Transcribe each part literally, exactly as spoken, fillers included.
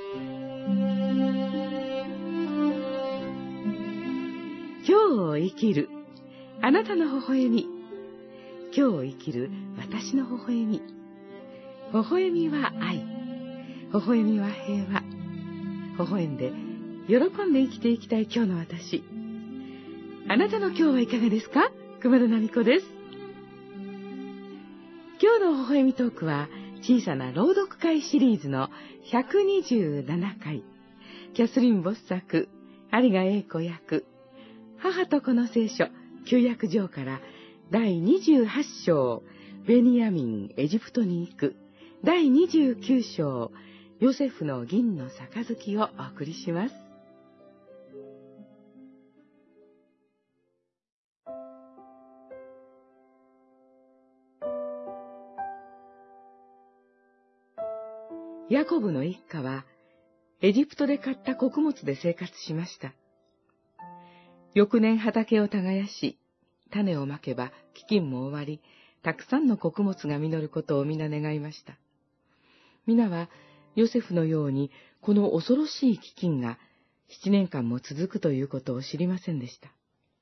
今日を生きるあなたの微笑み。今日を生きる私の微笑み。微笑みは愛。微笑みは平和。微笑んで喜んで生きていきたい今日の私。あなたの今日はいかがですか？熊田奈美子です。今日の微笑みトークは小さな朗読会シリーズのひゃくにじゅうななかい、キャスリン・ボス作、有賀英子役、母と子の聖書旧約上からだいにじゅうはちしょう、ベニヤミンエジプトに行く、だいにじゅうきゅうしょう、ヨセフの銀の杯をお送りします。ヤコブの一家はエジプトで買った穀物で生活しました。翌年畑を耕し、種をまけば飢饉も終わり、たくさんの穀物が実ることを皆願いました。皆はヨセフのようにこの恐ろしい飢饉が七年間も続くということを知りませんでした。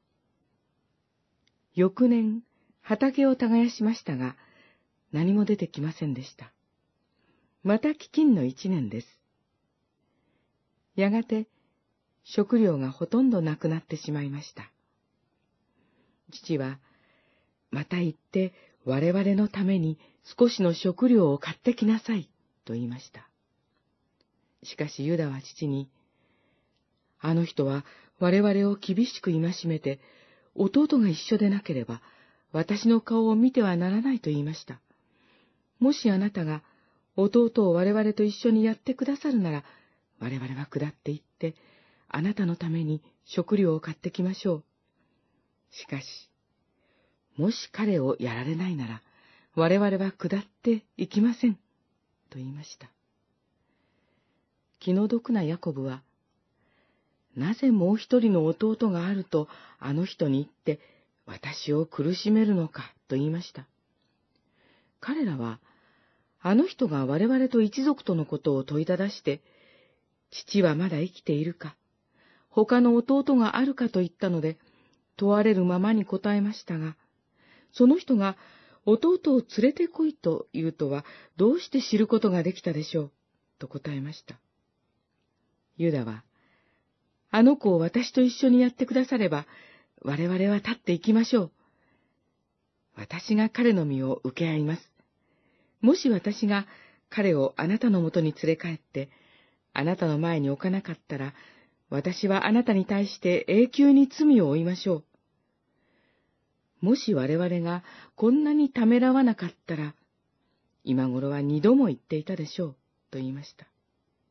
翌年畑を耕しましたが、何も出てきませんでした。また飢饉の一年です。やがて食料がほとんどなくなってしまいました。父は、また行って我々のために少しの食料を買ってきなさいと言いました。しかしユダは父に、あの人は我々を厳しく戒めて、弟が一緒でなければ私の顔を見てはならないと言いました。もしあなたが弟を我々と一緒にやってくださるなら、我々は下って行って、あなたのために食料を買ってきましょう。しかし、もし彼をやられないなら、我々は下って行きません、と言いました。気の毒なヤコブは、なぜもう一人の弟があるとあの人に言って、私を苦しめるのか、と言いました。彼らは、あの人が我々と一族とのことを問いただして、父はまだ生きているか、他の弟があるかと言ったので、問われるままに答えましたが、その人が弟を連れてこいと言うとはどうして知ることができたでしょう、と答えました。ユダは、あの子を私と一緒にやってくだされば、我々は立っていきましょう。私が彼の身を受け合います。もし私が彼をあなたのもとに連れ帰って、あなたの前に置かなかったら、私はあなたに対して永久に罪を負いましょう。もし我々がこんなにためらわなかったら、今頃は二度も言っていたでしょう、と言いました。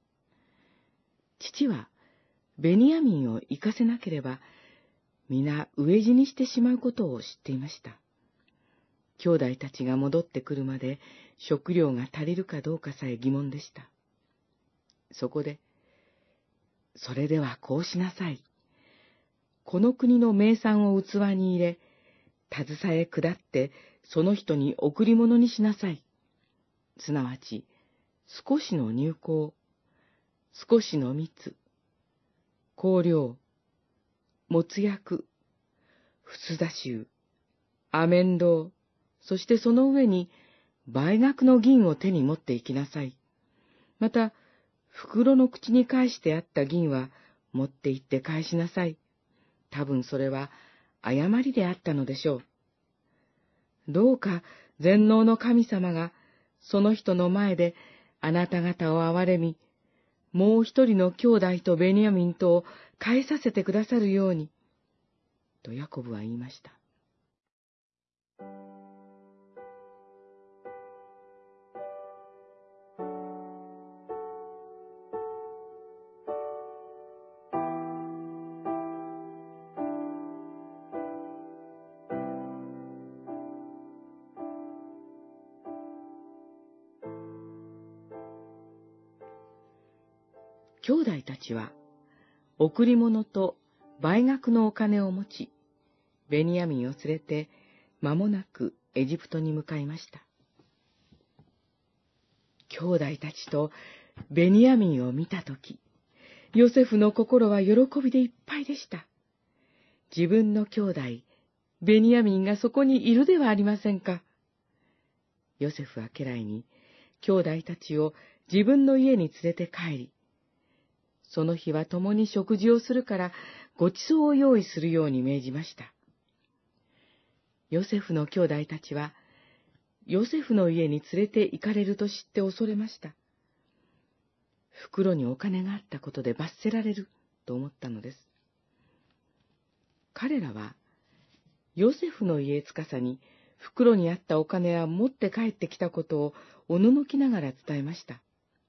父は、ベニヤミンを行かせなければ、皆飢え死にしてしまうことを知っていました。兄弟たちが戻ってくるまで食料が足りるかどうかさえ疑問でした。そこで、それではこうしなさい。この国の名産を器に入れ、携え下ってその人に贈り物にしなさい。すなわち、少しの乳香、少しの蜜、香料、もつ薬、ふつだ臭、アメンドウ、そしてその上に倍額の銀を手に持って行きなさい。また、袋の口に返してあった銀は持って行って返しなさい。多分それは誤りであったのでしょう。どうか全能の神様がその人の前であなた方を憐れみ、もう一人の兄弟とベニヤミンとを返させてくださるように、とヤコブは言いました。兄弟たちは、贈り物と倍額のお金を持ち、ベニヤミンを連れて、間もなくエジプトに向かいました。 兄弟たちとベニヤミンを見たとき、ヨセフの心は喜びでいっぱいでした。自分の兄弟、ベニヤミンがそこにいるではありませんか。ヨセフは家来に、兄弟たちを自分の家に連れて帰り、その日は共に食事をするからごちそうを用意するように命じました。ヨセフの兄弟たちは、ヨセフの家に連れて行かれると知って恐れました。袋にお金があったことで罰せられると思ったのです。彼らは、ヨセフの家司に袋にあったお金は持って帰ってきたことをおののきながら伝えました。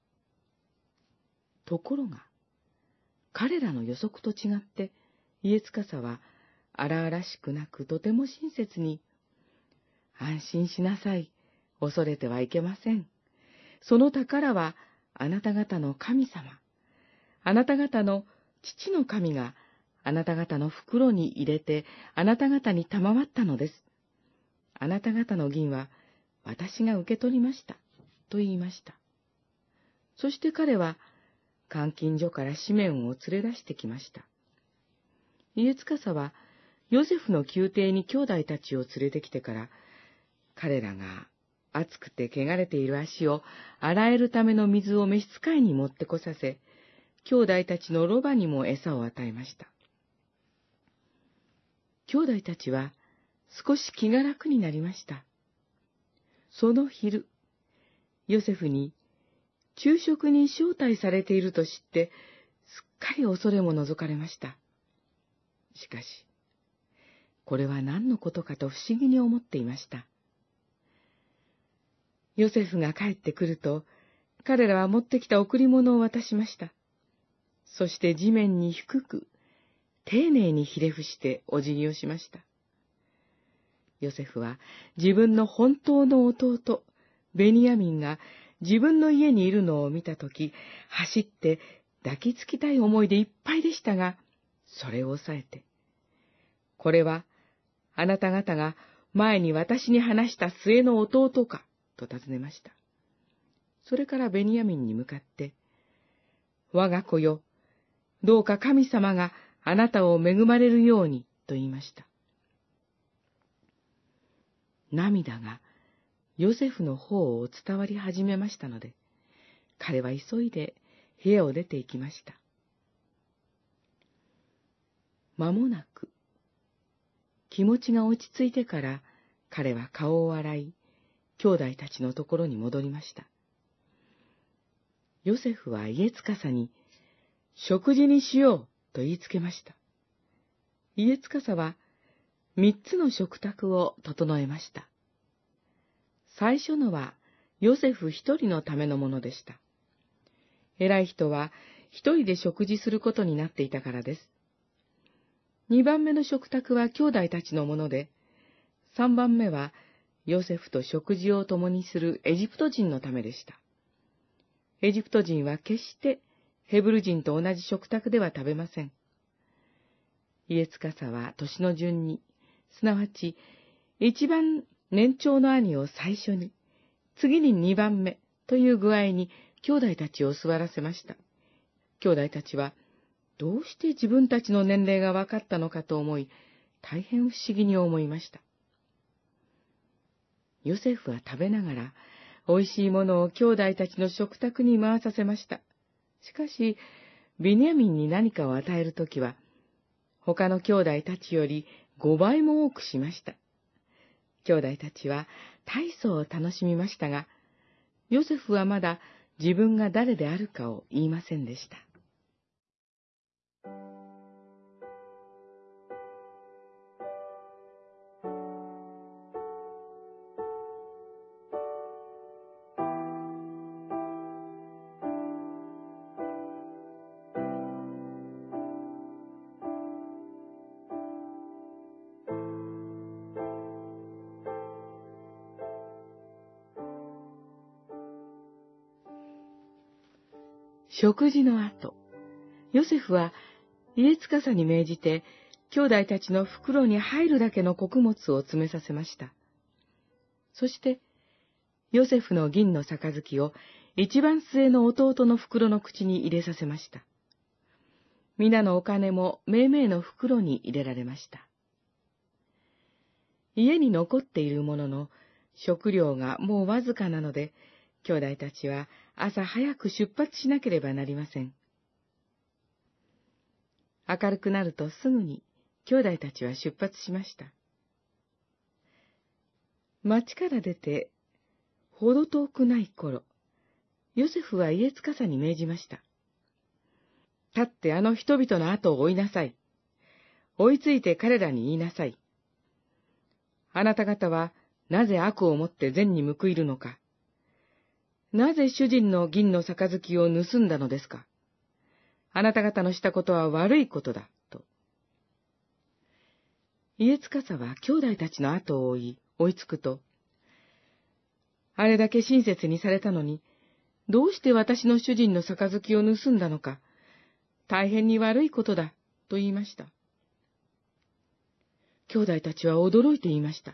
ところが、彼らの予測と違って、家司は荒々しくなくとても親切に、安心しなさい。恐れてはいけません。その宝はあなた方の神様。あなた方の父の神があなた方の袋に入れてあなた方に賜ったのです。あなた方の銀は私が受け取りました。と言いました。そして彼は監禁所からシメオンを連れ出してきました。家司はヨセフの宮廷に兄弟たちを連れてきてから、彼らが暑くて汚れている足を洗えるための水を召使いに持ってこさせ、兄弟たちのロバにも餌を与えました。兄弟たちは少し気が楽になりました。その昼、ヨセフに昼食に招待されていると知って、すっかり恐れも除かれました。しかし、これは何のことかと不思議に思っていました。ヨセフが帰ってくると、彼らは持ってきた贈り物を渡しました。そして地面に低く、丁寧にひれ伏してお辞儀をしました。ヨセフは自分の本当の弟、ベニヤミンが自分の家にいるのを見たとき、走って抱きつきたい思いでいっぱいでしたが、それを抑えて、これはあなた方が前に私に話した末の弟か、と尋ねました。それからベニヤミンに向かって、我が子よ、どうか神様があなたを恵まれるように、と言いました。涙がヨセフの方を伝わり始めましたので、彼は急いで部屋を出て行きました。間もなく、気持ちが落ち着いてから彼は顔を洗い、兄弟たちのところに戻りました。ヨセフは家司に、食事にしようと言いつけました。家司は三つの食卓を整えました。最初のはヨセフ一人のためのものでした。偉い人は一人で食事することになっていたからです。二番目の食卓は兄弟たちのもので、三番目はヨセフと食事を共にするエジプト人のためでした。エジプト人は決してヘブル人と同じ食卓では食べません。家司は年の順に、すなわち一番年長の兄を最初に、次に二番目という具合に兄弟たちを座らせました。兄弟たちはどうして自分たちの年齢が分かったのかと思い、大変不思議に思いました。ヨセフは食べながら、おいしいものを兄弟たちの食卓に回させました。しかし、ビニヤミンに何かを与えるときは、他の兄弟たちより五倍も多くしました。兄弟たちは大層楽しみましたが、ヨセフはまだ自分が誰であるかを言いませんでした。食事の後、ヨセフは家司に命じて、兄弟たちの袋に入るだけの穀物を詰めさせました。そして、ヨセフの銀の杯を一番末の弟の袋の口に入れさせました。皆のお金もめいめいの袋に入れられました。家に残っているものの、食料がもうわずかなので、兄弟たちは朝早く出発しなければなりません。明るくなるとすぐに兄弟たちは出発しました。町から出て、ほど遠くない頃、ヨセフはイエツカサに命じました。立ってあの人々の後を追いなさい。追いついて彼らに言いなさい。あなた方はなぜ悪をもって善に報いるのか。なぜ主人の銀の杯を盗んだのですか。あなた方のしたことは悪いことだ、と。イエツカサは兄弟たちの後を追い、追いつくと、あれだけ親切にされたのに、どうして私の主人の杯を盗んだのか、大変に悪いことだ、と言いました。兄弟たちは驚いて言いました。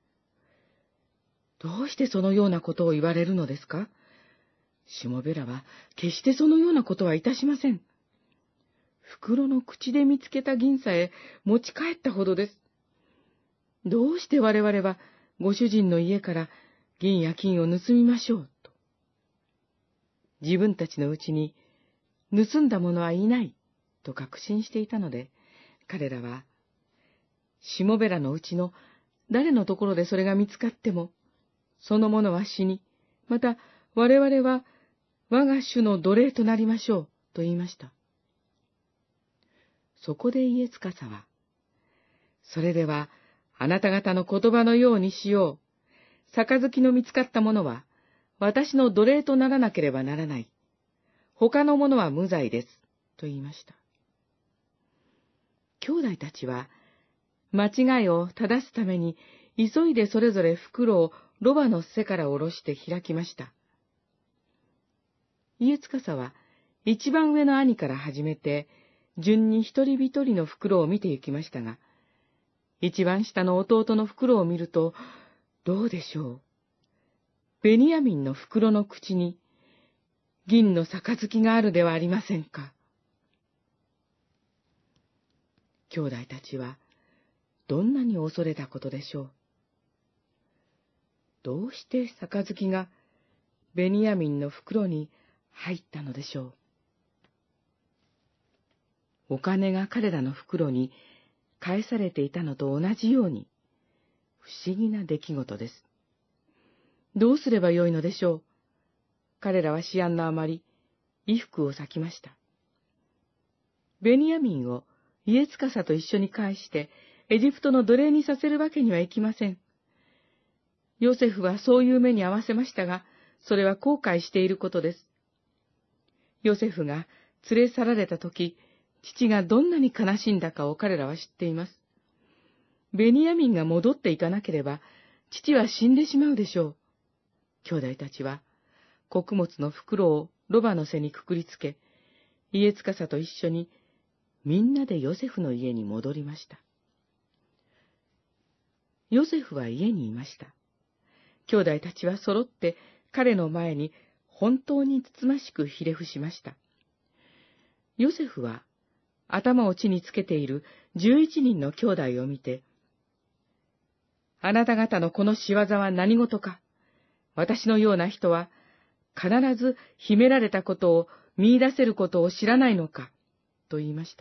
どうしてそのようなことを言われるのですか？しもべらは決してそのようなことはいたしません。袋の口で見つけた銀さえ持ち帰ったほどです。どうして我々はご主人の家から銀や金を盗みましょうと。自分たちのうちに盗んだ者はいないと確信していたので、彼らはしもべらのうちの誰のところでそれが見つかっても、その者は死に、また我々は我が主の奴隷となりましょうと言いました。そこでイエツカサは、それではあなた方の言葉のようにしよう。杯の見つかった者は私の奴隷とならなければならない。他の者は無罪です。と言いました。兄弟たちは間違いを正すために急いでそれぞれ袋をロバの背から下ろして開きました。イエツカサは一番上の兄から始めて、順に一人一人の袋を見て行きましたが、一番下の弟の袋を見ると、どうでしょう。ベニヤミンの袋の口に、銀の杯があるではありませんか。兄弟たちは、どんなに恐れたことでしょう。どうして杯がベニヤミンの袋に入ったのでしょう。お金が彼らの袋に返されていたのと同じように、不思議な出来事です。どうすればよいのでしょう。彼らは思案のあまり、衣服を裂きました。ベニヤミンをイエツカサと一緒に返して、エジプトの奴隷にさせるわけにはいきません。ヨセフはそういう目に合わせましたが、それは後悔していることです。ヨセフが連れ去られたとき、父がどんなに悲しんだかを彼らは知っています。ベニヤミンが戻っていかなければ、父は死んでしまうでしょう。兄弟たちは、穀物の袋をロバの背にくくりつけ、イエツカサと一緒に、みんなでヨセフの家に戻りました。ヨセフは家にいました。兄弟たちは揃って彼の前に本当につつましくひれ伏しました。ヨセフは頭を地につけている十一人の兄弟を見て、あなた方のこの仕業は何事か。私のような人は必ず秘められたことを見出せることを知らないのか、と言いました。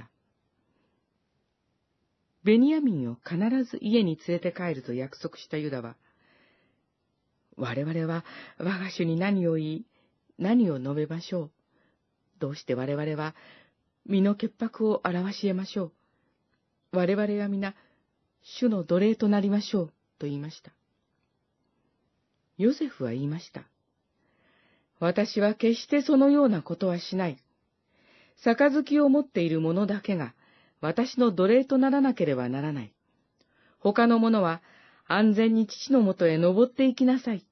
ベニヤミンを必ず家に連れて帰ると約束したユダは、我々は我が主に何を言い、何を述べましょう。どうして我々は身の潔白を表し得ましょう。我々は皆、主の奴隷となりましょう、と言いました。ヨセフは言いました。私は決してそのようなことはしない。杯を持っている者だけが、私の奴隷とならなければならない。他の者は安全に父のもとへ登っていきなさい。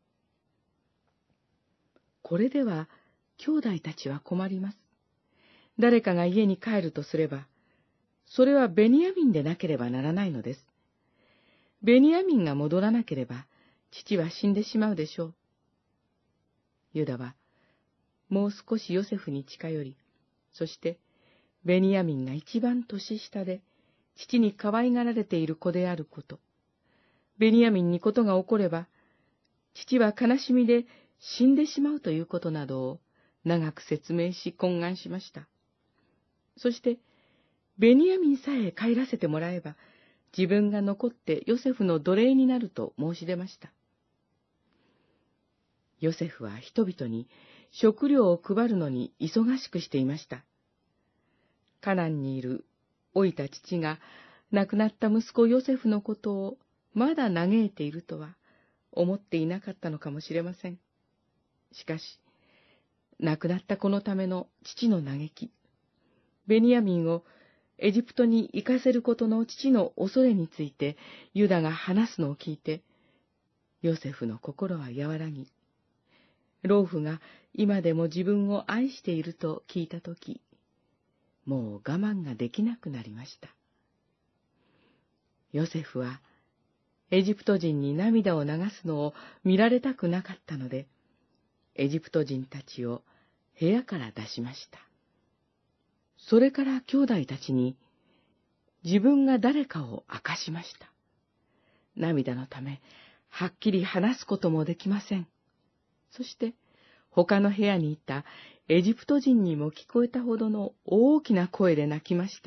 これでは兄弟たちは困ります。誰かが家に帰るとすれば、それはベニヤミンでなければならないのです。ベニヤミンが戻らなければ、父は死んでしまうでしょう。ユダはもう少しヨセフに近寄り、そしてベニヤミンが一番年下で、父に可愛がられている子であること、ベニヤミンにことが起これば、父は悲しみで死んでしまうということなどを長く説明し懇願しました。そして、ベニヤミンさえ帰らせてもらえば、自分が残ってヨセフの奴隷になると申し出ました。ヨセフは人々に食料を配るのに忙しくしていました。カナンにいる老いた父が亡くなった息子ヨセフのことをまだ嘆いているとは思っていなかったのかもしれません。しかし、亡くなった子のための父の嘆き、ベニヤミンをエジプトに行かせることの父の恐れについてユダが話すのを聞いて、ヨセフの心は和らぎ、老婦が今でも自分を愛していると聞いたとき、もう我慢ができなくなりました。ヨセフはエジプト人に涙を流すのを見られたくなかったので、エジプト人たちを部屋から出しました。それから兄弟たちに自分が誰かを明かしました。涙のため、はっきり話すこともできません。そして、他の部屋にいたエジプト人にも聞こえたほどの大きな声で泣きました。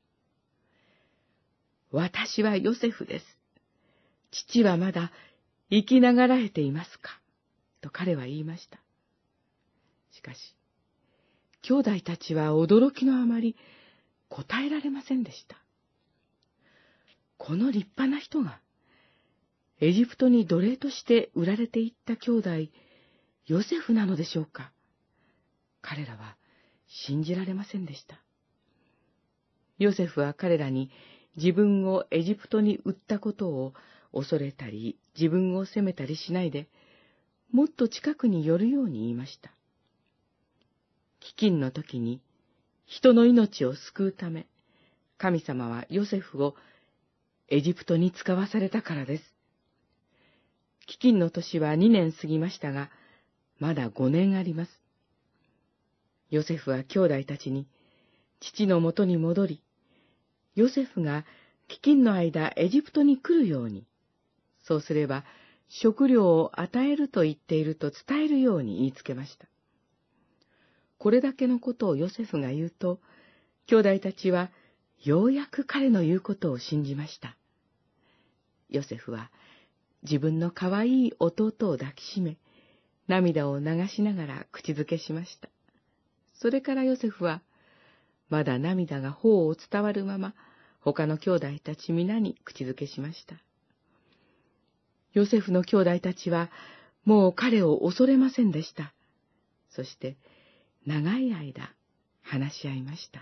私はヨセフです。父はまだ生きながらえていますかと彼は言いました。しかし、兄弟たちは驚きのあまり答えられませんでした。この立派な人が、エジプトに奴隷として売られていった兄弟、ヨセフなのでしょうか。彼らは信じられませんでした。ヨセフは彼らに自分をエジプトに売ったことを恐れたり、自分を責めたりしないで、もっと近くに寄るように言いました。飢饉の時に人の命を救うため、神様はヨセフをエジプトに使わされたからです。飢饉の年はにねん過ぎましたが、まだごねんあります。ヨセフは兄弟たちに、父のもとに戻り、ヨセフが飢饉の間エジプトに来るように、そうすれば食料を与えると言っていると伝えるように言いつけました。これだけのことをヨセフが言うと、兄弟たちはようやく彼の言うことを信じました。ヨセフは自分のかわいい弟を抱きしめ、涙を流しながら口づけしました。それからヨセフは、まだ涙が頬を伝わるまま、他の兄弟たち皆に口づけしました。ヨセフの兄弟たちは、もう彼を恐れませんでした。そして、長い間、話し合いました。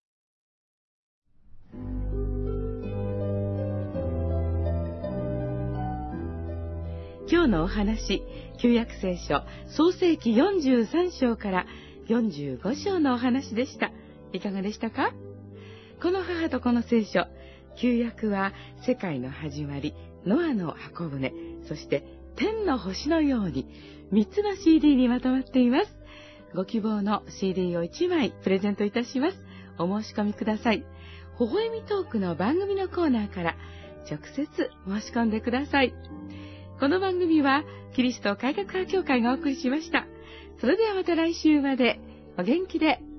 今日のお話、旧約聖書創世記よんじゅうさん章からよんじゅうご章のお話でした。いかがでしたか？この母とこの聖書、旧約は世界の始まり、ノアの箱舟、そして天の星のようにみっつの シーディー にまとまっています。ご希望の シーディー をいちまいプレゼントいたします。お申し込みください。微笑みトークの番組のコーナーから直接申し込んでください。この番組はキリスト改革派教会がお送りしました。それではまた来週までお元気で。